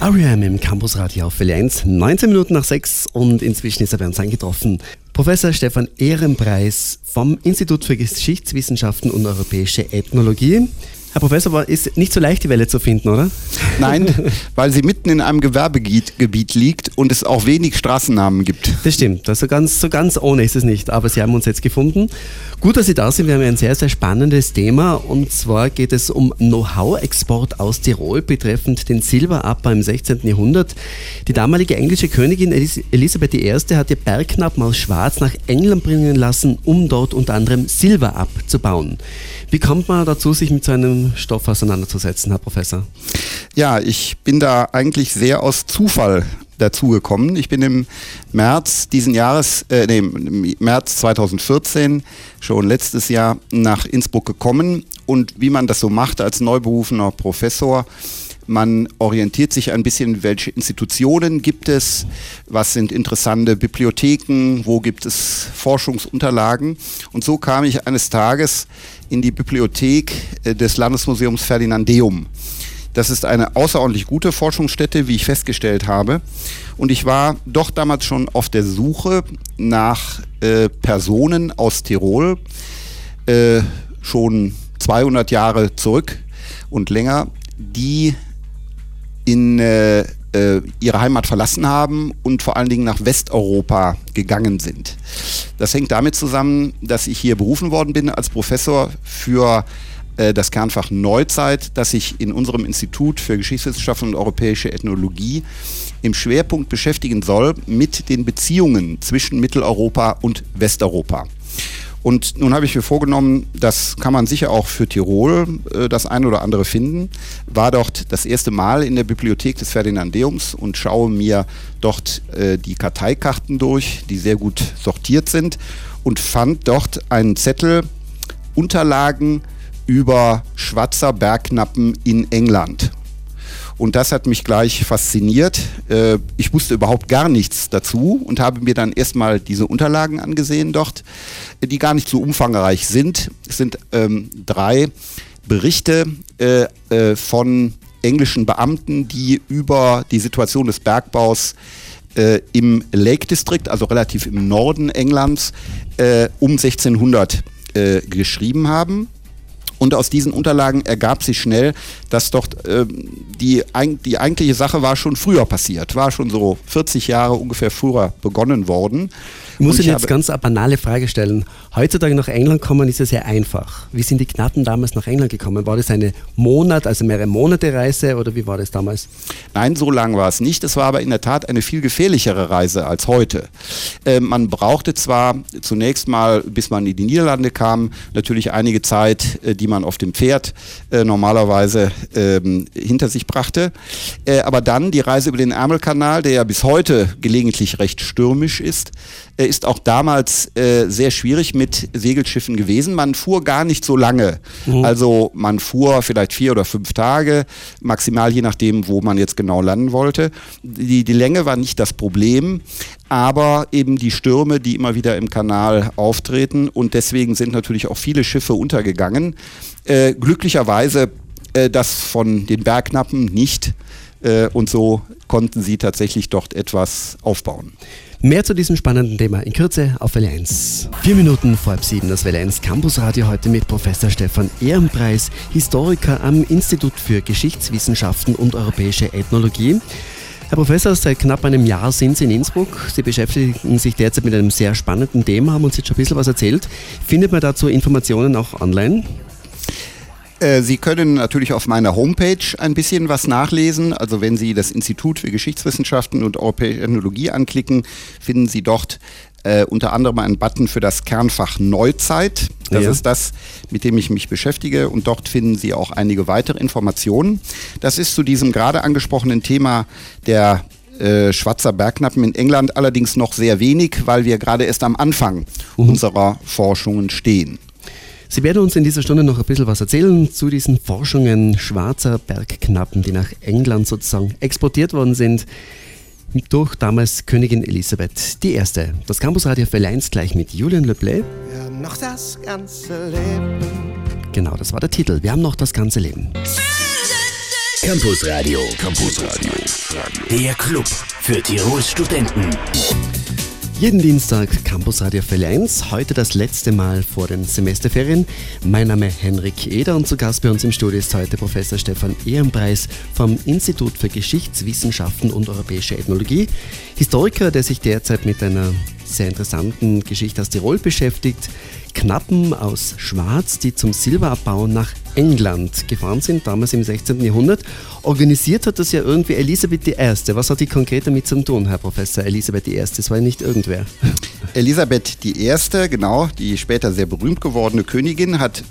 R.E.M. im Campusradio auf Welle 1, 19 Minuten nach 6 und inzwischen ist er bei uns eingetroffen. Professor Stefan Ehrenpreis vom Institut für Geschichtswissenschaften und Europäische Ethnologie. Herr Professor, ist nicht so leicht, die Welle zu finden, oder? Nein, weil sie mitten in einem Gewerbegebiet liegt und es auch wenig Straßennamen gibt. Das stimmt, also so ganz ohne ist es nicht, aber Sie haben uns jetzt gefunden. Gut, dass Sie da sind, wir haben ein sehr, sehr spannendes Thema und zwar geht es um Know-how-Export aus Tirol betreffend den Silberabbau im 16. Jahrhundert. Die damalige englische Königin Elisabeth I. hat ihr Bergknappen aus Schwarz nach England bringen lassen, um dort unter anderem Silber abzubauen. Wie kommt man dazu, sich mit so einem Stoff auseinanderzusetzen, Herr Professor? Ja, ich bin da eigentlich sehr aus Zufall dazugekommen. Ich bin im März im März 2014, schon letztes Jahr, nach Innsbruck gekommen und wie man das so macht als neuberufener Professor, man orientiert sich ein bisschen, welche Institutionen gibt es, was sind interessante Bibliotheken, wo gibt es Forschungsunterlagen. Und so kam ich eines Tages in die Bibliothek des Landesmuseums Ferdinandeum. Das ist eine außerordentlich gute Forschungsstätte, wie ich festgestellt habe. Und ich war doch damals schon auf der Suche nach Personen aus Tirol, schon 200 Jahre zurück und länger, die in ihre Heimat verlassen haben und vor allen Dingen nach Westeuropa gegangen sind. Das hängt damit zusammen, dass ich hier berufen worden bin als Professor für das Kernfach Neuzeit, das sich in unserem Institut für Geschichtswissenschaften und Europäische Ethnologie im Schwerpunkt beschäftigen soll mit den Beziehungen zwischen Mitteleuropa und Westeuropa. Und nun habe ich mir vorgenommen, das kann man sicher auch für Tirol das ein oder andere finden, war dort das erste Mal in der Bibliothek des Ferdinandeums und schaue mir dort die Karteikarten durch, die sehr gut sortiert sind und fand dort einen Zettel, Unterlagen über Schwarzer Bergknappen in England. Und das hat mich gleich fasziniert. Ich wusste überhaupt gar nichts dazu und habe mir dann erstmal diese Unterlagen angesehen dort, die gar nicht so umfangreich sind. Es sind 3 Berichte von englischen Beamten, die über die Situation des Bergbaus im Lake District, also relativ im Norden Englands, um 1600 geschrieben haben. Und aus diesen Unterlagen ergab sich schnell, dass dort die eigentliche Sache war schon früher passiert, war schon so 40 Jahre ungefähr früher begonnen worden. Ich muss Ihnen jetzt ganz eine banale Frage stellen. Heutzutage nach England kommen ist ja sehr einfach. Wie sind die Knappen damals nach England gekommen? War das mehrere Monate Reise oder wie war das damals? Nein, so lang war es nicht. Es war aber in der Tat eine viel gefährlichere Reise als heute. Man brauchte zwar zunächst mal, bis man in die Niederlande kam, natürlich einige Zeit, die man auf dem Pferd normalerweise hinter sich brachte. Aber dann die Reise über den Ärmelkanal, der ja bis heute gelegentlich recht stürmisch ist auch damals sehr schwierig mit Segelschiffen gewesen. Man fuhr gar nicht so lange. Also man fuhr vielleicht 4 oder 5 Tage, maximal je nachdem, wo man jetzt genau landen wollte. Die Länge war nicht das Problem, aber eben die Stürme, die immer wieder im Kanal auftreten und deswegen sind natürlich auch viele Schiffe untergegangen. Glücklicherweise das von den Bergknappen nicht und so konnten sie tatsächlich dort etwas aufbauen. Mehr zu diesem spannenden Thema in Kürze auf Welle 1. 4 Minuten vor 7, das Welle 1 Campusradio heute mit Professor Stefan Ehrenpreis, Historiker am Institut für Geschichtswissenschaften und Europäische Ethnologie. Herr Professor, seit knapp einem Jahr sind Sie in Innsbruck. Sie beschäftigen sich derzeit mit einem sehr spannenden Thema, haben uns jetzt schon ein bisschen was erzählt. Findet man dazu Informationen auch online? Sie können natürlich auf meiner Homepage ein bisschen was nachlesen. Also wenn Sie das Institut für Geschichtswissenschaften und Europäische Ethnologie anklicken, finden Sie dort unter anderem einen Button für das Kernfach Neuzeit. Das ist das, mit dem ich mich beschäftige. Und dort finden Sie auch einige weitere Informationen. Das ist zu diesem gerade angesprochenen Thema der Schwarzer Bergknappen in England allerdings noch sehr wenig, weil wir gerade erst am Anfang unserer Forschungen stehen. Sie werden uns in dieser Stunde noch ein bisschen was erzählen zu diesen Forschungen Schwarzer Bergknappen, die nach England sozusagen exportiert worden sind durch damals Königin Elisabeth I. Das Campusradio Welle 1 gleich mit Julien Leplay. Wir haben noch das ganze Leben. Genau, das war der Titel. Wir haben noch das ganze Leben. Campus Radio. Der Club für Tirols Studenten. Jeden Dienstag Campus Radio Fälle 1, heute das letzte Mal vor den Semesterferien. Mein Name ist Henrik Eder und zu Gast bei uns im Studio ist heute Professor Stefan Ehrenpreis vom Institut für Geschichtswissenschaften und Europäische Ethnologie. Historiker, der sich derzeit mit einer sehr interessanten Geschichte aus Tirol beschäftigt. Knappen aus Schwarz, die zum Silberabbau nach England gefahren sind, damals im 16. Jahrhundert. Organisiert hat das ja irgendwie Elisabeth I. Was hat die konkret damit zu tun, Herr Professor? Elisabeth I., das war ja nicht irgendwer. Elisabeth I., genau, die später sehr berühmt gewordene Königin, hat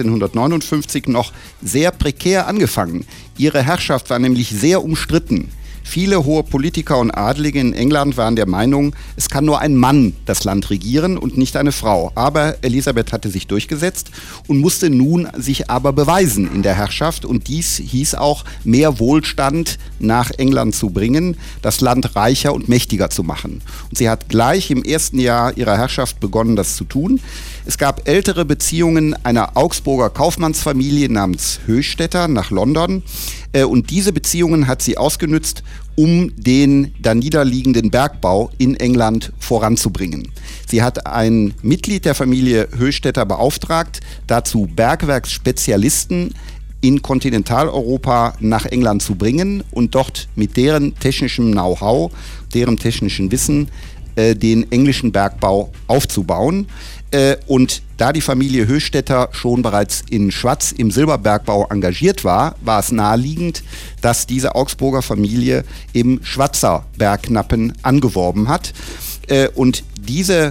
1559 noch sehr prekär angefangen. Ihre Herrschaft war nämlich sehr umstritten. Viele hohe Politiker und Adlige in England waren der Meinung, es kann nur ein Mann das Land regieren und nicht eine Frau. Aber Elisabeth hatte sich durchgesetzt und musste nun sich aber beweisen in der Herrschaft. Und dies hieß auch, mehr Wohlstand nach England zu bringen, das Land reicher und mächtiger zu machen. Und sie hat gleich im ersten Jahr ihrer Herrschaft begonnen, das zu tun. Es gab ältere Beziehungen einer Augsburger Kaufmannsfamilie namens Höchstädter nach London. Und diese Beziehungen hat sie ausgenutzt, um den da niederliegenden Bergbau in England voranzubringen. Sie hat ein Mitglied der Familie Höchstädter beauftragt, dazu Bergwerksspezialisten in Kontinentaleuropa nach England zu bringen und dort mit deren technischem Know-how, deren technischen Wissen den englischen Bergbau aufzubauen. Und da die Familie Höchstädter schon bereits in Schwaz im Silberbergbau engagiert war, war es naheliegend, dass diese Augsburger Familie eben Schwazer Bergknappen angeworben hat. Und diese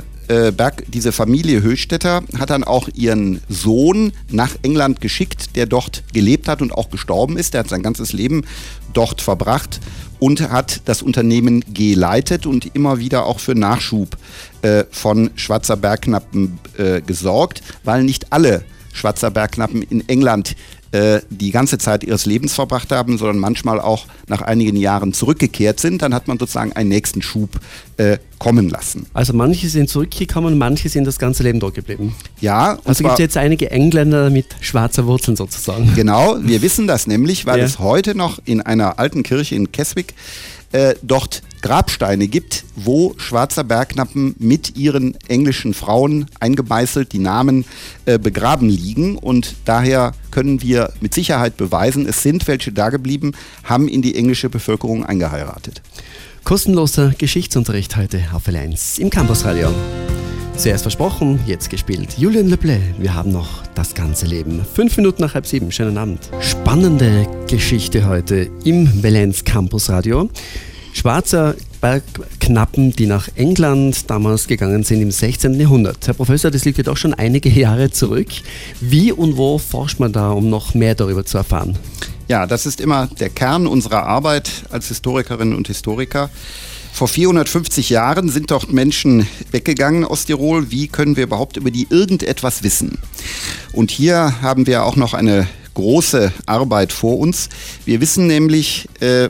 Familie Höchstädter hat dann auch ihren Sohn nach England geschickt, der dort gelebt hat und auch gestorben ist. Der hat sein ganzes Leben dort verbracht und hat das Unternehmen geleitet und immer wieder auch für Nachschub von Schwazer Bergknappen gesorgt, weil nicht alle Schwazer Bergknappen in England die ganze Zeit ihres Lebens verbracht haben, sondern manchmal auch nach einigen Jahren zurückgekehrt sind. Dann hat man sozusagen einen nächsten Schub kommen lassen. Also manche sind zurückgekommen, manche sind das ganze Leben dort geblieben. Ja. Also gibt es jetzt einige Engländer mit schwarzer Wurzeln sozusagen. Genau, wir wissen das nämlich, weil es heute noch in einer alten Kirche in Keswick dort Grabsteine gibt, wo Schwarzer Bergknappen mit ihren englischen Frauen eingemeißelt die Namen begraben liegen. Und daher können wir mit Sicherheit beweisen, es sind welche da geblieben, haben in die englische Bevölkerung eingeheiratet. Kostenloser Geschichtsunterricht heute auf L1 im Campusradio. Zuerst versprochen, jetzt gespielt. Julien Leplet, wir haben noch das ganze Leben. 5 Minuten nach 6:30, schönen Abend. Spannende Geschichte heute im Valenz Campusradio. Schwarzer Bergknappen, die nach England damals gegangen sind im 16. Jahrhundert. Herr Professor, das liegt ja doch schon einige Jahre zurück. Wie und wo forscht man da, um noch mehr darüber zu erfahren? Ja, das ist immer der Kern unserer Arbeit als Historikerinnen und Historiker. Vor 450 Jahren sind dort Menschen weggegangen aus Tirol. Wie können wir überhaupt über die irgendetwas wissen? Und hier haben wir auch noch eine große Arbeit vor uns. Wir wissen nämlich,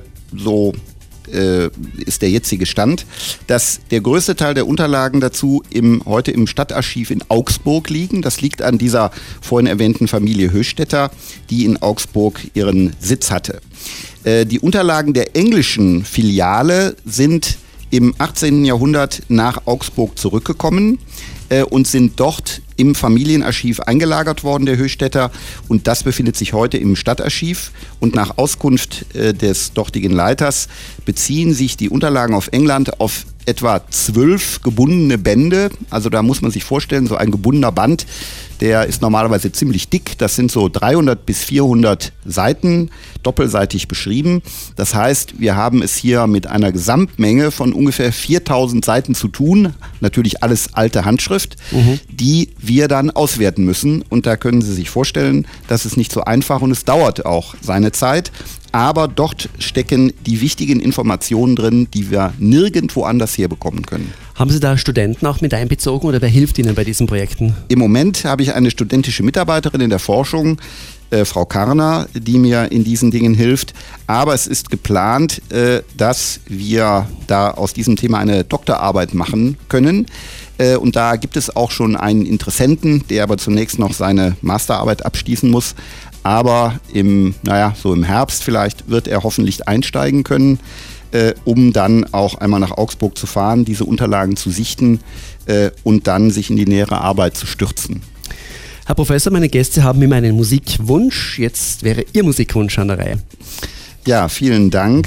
ist der jetzige Stand, dass der größte Teil der Unterlagen dazu heute im Stadtarchiv in Augsburg liegen. Das liegt an dieser vorhin erwähnten Familie Höchstädter, die in Augsburg ihren Sitz hatte. Die Unterlagen der englischen Filiale sind im 18. Jahrhundert nach Augsburg zurückgekommen und sind dort im Familienarchiv eingelagert worden, der Höchstädter. Und das befindet sich heute im Stadtarchiv. Und nach Auskunft des dortigen Leiters beziehen sich die Unterlagen auf England auf etwa 12 gebundene Bände. Also da muss man sich vorstellen, so ein gebundener Band, der ist normalerweise ziemlich dick. Das sind so 300 bis 400 Seiten, doppelseitig beschrieben. Das heißt, wir haben es hier mit einer Gesamtmenge von ungefähr 4000 Seiten zu tun. Natürlich alles alte Handschrift, die wir dann auswerten müssen. Und da können Sie sich vorstellen, das ist nicht so einfach und es dauert auch seine Zeit. Aber dort stecken die wichtigen Informationen drin, die wir nirgendwo anders herbekommen können. Haben Sie da Studenten auch mit einbezogen oder wer hilft Ihnen bei diesen Projekten? Im Moment habe ich eine studentische Mitarbeiterin in der Forschung, Frau Karner, die mir in diesen Dingen hilft. Aber es ist geplant, dass wir da aus diesem Thema eine Doktorarbeit machen können. Und da gibt es auch schon einen Interessenten, der aber zunächst noch seine Masterarbeit abschließen muss. aber im Herbst vielleicht wird er hoffentlich einsteigen können, um dann auch einmal nach Augsburg zu fahren, diese Unterlagen zu sichten und dann sich in die nähere Arbeit zu stürzen. Herr Professor, meine Gäste haben immer einen Musikwunsch. Jetzt wäre Ihr Musikwunsch an der Reihe. Ja, vielen Dank.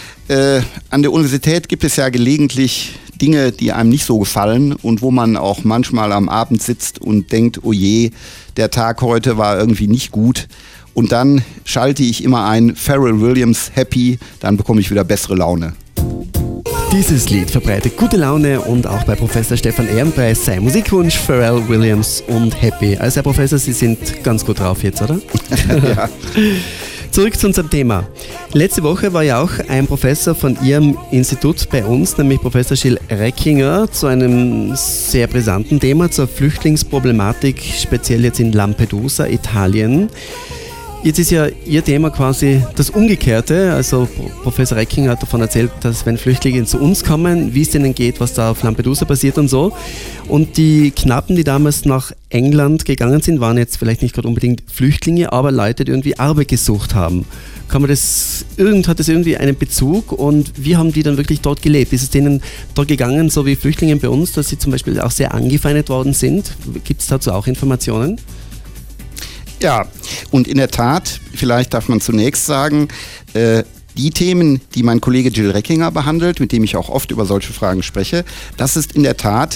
An der Universität gibt es ja gelegentlich Dinge, die einem nicht so gefallen und wo man auch manchmal am Abend sitzt und denkt, oh je, der Tag heute war irgendwie nicht gut. Und dann schalte ich immer ein Pharrell Williams Happy, dann bekomme ich wieder bessere Laune. Dieses Lied verbreitet gute Laune und auch bei Professor Stefan Ehrenpreis sein Musikwunsch Pharrell Williams und Happy. Also Herr Professor, Sie sind ganz gut drauf jetzt, oder? Ja. Zurück zu unserem Thema. Letzte Woche war ja auch ein Professor von Ihrem Institut bei uns, nämlich Professor Gilles Reckinger, zu einem sehr brisanten Thema, zur Flüchtlingsproblematik, speziell jetzt in Lampedusa, Italien. Jetzt ist ja Ihr Thema quasi das Umgekehrte. Also Professor Reckinger hat davon erzählt, dass wenn Flüchtlinge zu uns kommen, wie es denen geht, was da auf Lampedusa passiert und so. Und die Knappen, die damals nach England gegangen sind, waren jetzt vielleicht nicht gerade unbedingt Flüchtlinge, aber Leute, die irgendwie Arbeit gesucht haben. Hat das irgendwie einen Bezug und wie haben die dann wirklich dort gelebt? Ist es denen dort gegangen, so wie Flüchtlingen bei uns, dass sie zum Beispiel auch sehr angefeindet worden sind? Gibt es dazu auch Informationen? Ja, und in der Tat, vielleicht darf man zunächst sagen, die Themen, die mein Kollege Gilles Reckinger behandelt, mit dem ich auch oft über solche Fragen spreche, das ist in der Tat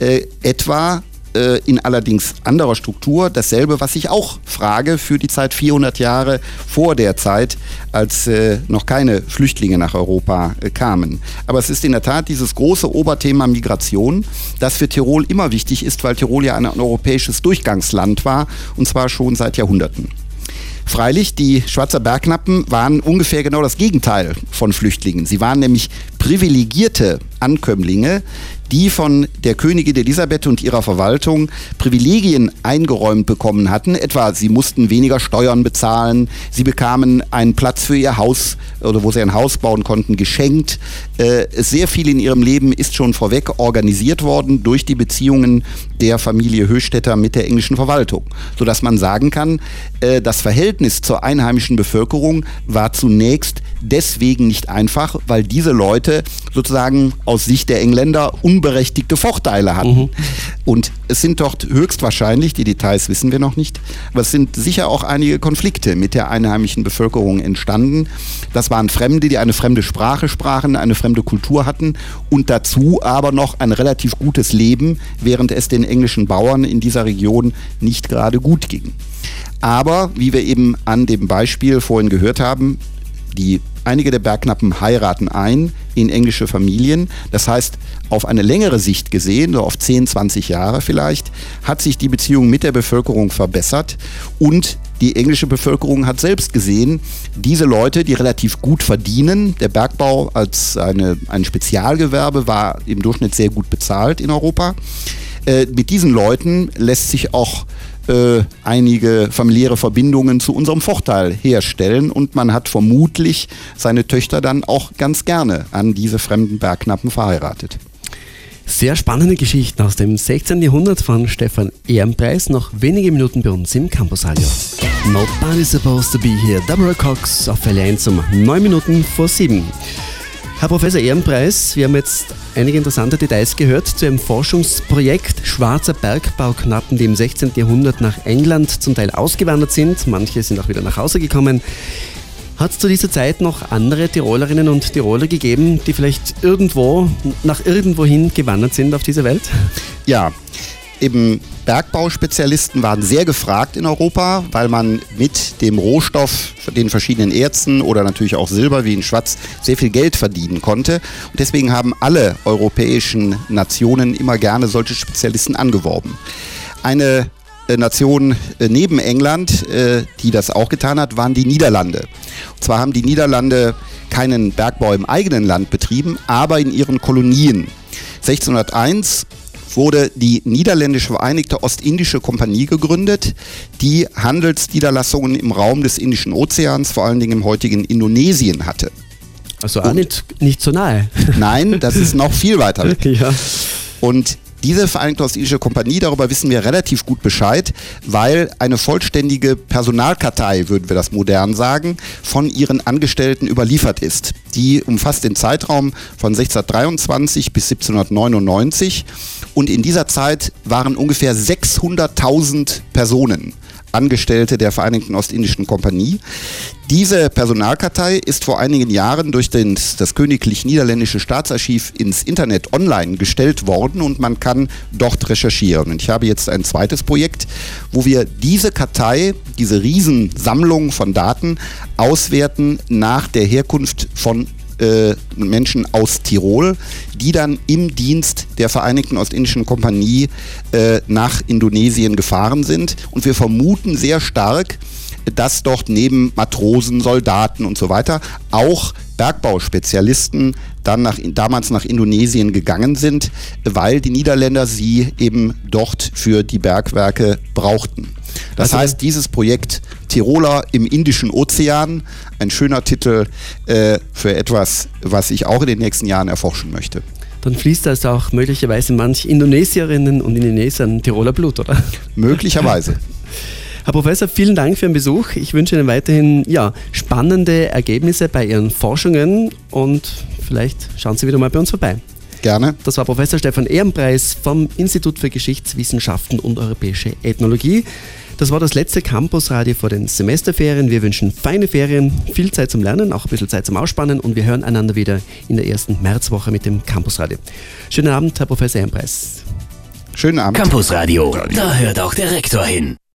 etwa in allerdings anderer Struktur dasselbe, was ich auch frage für die Zeit 400 Jahre vor der Zeit, als noch keine Flüchtlinge nach Europa kamen. Aber es ist in der Tat dieses große Oberthema Migration, das für Tirol immer wichtig ist, weil Tirol ja ein europäisches Durchgangsland war, und zwar schon seit Jahrhunderten. Freilich, die Schwarzer Bergknappen waren ungefähr genau das Gegenteil von Flüchtlingen. Sie waren nämlich privilegierte Ankömmlinge, die von der Königin Elisabeth und ihrer Verwaltung Privilegien eingeräumt bekommen hatten. Etwa, sie mussten weniger Steuern bezahlen, sie bekamen einen Platz für ihr Haus oder wo sie ein Haus bauen konnten, geschenkt. Sehr viel in ihrem Leben ist schon vorweg organisiert worden durch die Beziehungen der Familie Höchstädter mit der englischen Verwaltung, sodass man sagen kann, das Verhältnis zur einheimischen Bevölkerung war zunächst deswegen nicht einfach, weil diese Leute sozusagen aus Sicht der Engländer unberechtigte Vorteile hatten. Und es sind dort höchstwahrscheinlich, die Details wissen wir noch nicht, aber es sind sicher auch einige Konflikte mit der einheimischen Bevölkerung entstanden. Das waren Fremde, die eine fremde Sprache sprachen, eine fremde Kultur hatten und dazu aber noch ein relativ gutes Leben, während es den englischen Bauern in dieser Region nicht gerade gut ging. Aber, wie wir eben an dem Beispiel vorhin gehört haben, einige der Bergknappen heiraten ein in englische Familien. Das heißt, auf eine längere Sicht gesehen, so auf 10, 20 Jahre vielleicht, hat sich die Beziehung mit der Bevölkerung verbessert und die englische Bevölkerung hat selbst gesehen, diese Leute, die relativ gut verdienen, der Bergbau als ein Spezialgewerbe war im Durchschnitt sehr gut bezahlt in Europa. Mit diesen Leuten lässt sich auch einige familiäre Verbindungen zu unserem Vorteil herstellen und man hat vermutlich seine Töchter dann auch ganz gerne an diese fremden Bergknappen verheiratet. Sehr spannende Geschichten aus dem 16. Jahrhundert von Stefan Ehrenpreis, noch wenige Minuten bei uns im Campusradio. Nobody's supposed to be here. Deborah Cox auf Welle 1 um 9 Minuten vor 7. Herr Professor Ehrenpreis, wir haben jetzt einige interessante Details gehört zu einem Forschungsprojekt Schwarzer Bergbauknappen, die im 16. Jahrhundert nach England zum Teil ausgewandert sind. Manche sind auch wieder nach Hause gekommen. Hat es zu dieser Zeit noch andere Tirolerinnen und Tiroler gegeben, die vielleicht irgendwohin gewandert sind auf dieser Welt? Ja, eben Bergbauspezialisten waren sehr gefragt in Europa, weil man mit dem Rohstoff, den verschiedenen Erzen oder natürlich auch Silber wie in Schwatz sehr viel Geld verdienen konnte. Und deswegen haben alle europäischen Nationen immer gerne solche Spezialisten angeworben. Eine Nation neben England, die das auch getan hat, waren die Niederlande. Und zwar haben die Niederlande keinen Bergbau im eigenen Land betrieben, aber in ihren Kolonien. 1601 wurde die Niederländische Vereinigte Ostindische Kompanie gegründet, die Handelsniederlassungen im Raum des Indischen Ozeans, vor allen Dingen im heutigen Indonesien hatte. Also auch nicht so nahe. Nein, das ist noch viel weiter weg. Ja. Und Diese Vereinigte Ostindische Kompanie, darüber wissen wir relativ gut Bescheid, weil eine vollständige Personalkartei, würden wir das modern sagen, von ihren Angestellten überliefert ist. Die umfasst den Zeitraum von 1623 bis 1799 und in dieser Zeit waren ungefähr 600.000 Personen Angestellte der Vereinigten Ostindischen Kompanie. Diese Personalkartei ist vor einigen Jahren durch das Königlich Niederländische Staatsarchiv ins Internet online gestellt worden und man kann dort recherchieren. Und ich habe jetzt ein zweites Projekt, wo wir diese Kartei, diese Riesensammlung von Daten auswerten nach der Herkunft von Menschen aus Tirol, die dann im Dienst der Vereinigten Ostindischen Kompanie nach Indonesien gefahren sind. Und wir vermuten sehr stark, dass dort neben Matrosen, Soldaten und so weiter auch Bergbauspezialisten dann damals nach Indonesien gegangen sind, weil die Niederländer sie eben dort für die Bergwerke brauchten. Das heißt, dieses Projekt Tiroler im Indischen Ozean, ein schöner Titel für etwas, was ich auch in den nächsten Jahren erforschen möchte. Dann fließt also auch möglicherweise manch Indonesierinnen und Indonesiern Tiroler Blut, oder? Möglicherweise. Herr Professor, vielen Dank für den Besuch. Ich wünsche Ihnen weiterhin spannende Ergebnisse bei Ihren Forschungen und vielleicht schauen Sie wieder mal bei uns vorbei. Gerne. Das war Professor Stefan Ehrenpreis vom Institut für Geschichtswissenschaften und Europäische Ethnologie. Das war das letzte Campusradio vor den Semesterferien. Wir wünschen feine Ferien, viel Zeit zum Lernen, auch ein bisschen Zeit zum Ausspannen und wir hören einander wieder in der ersten Märzwoche mit dem Campusradio. Schönen Abend, Herr Professor Ehrenpreis. Schönen Abend. Campusradio, da hört auch der Rektor hin.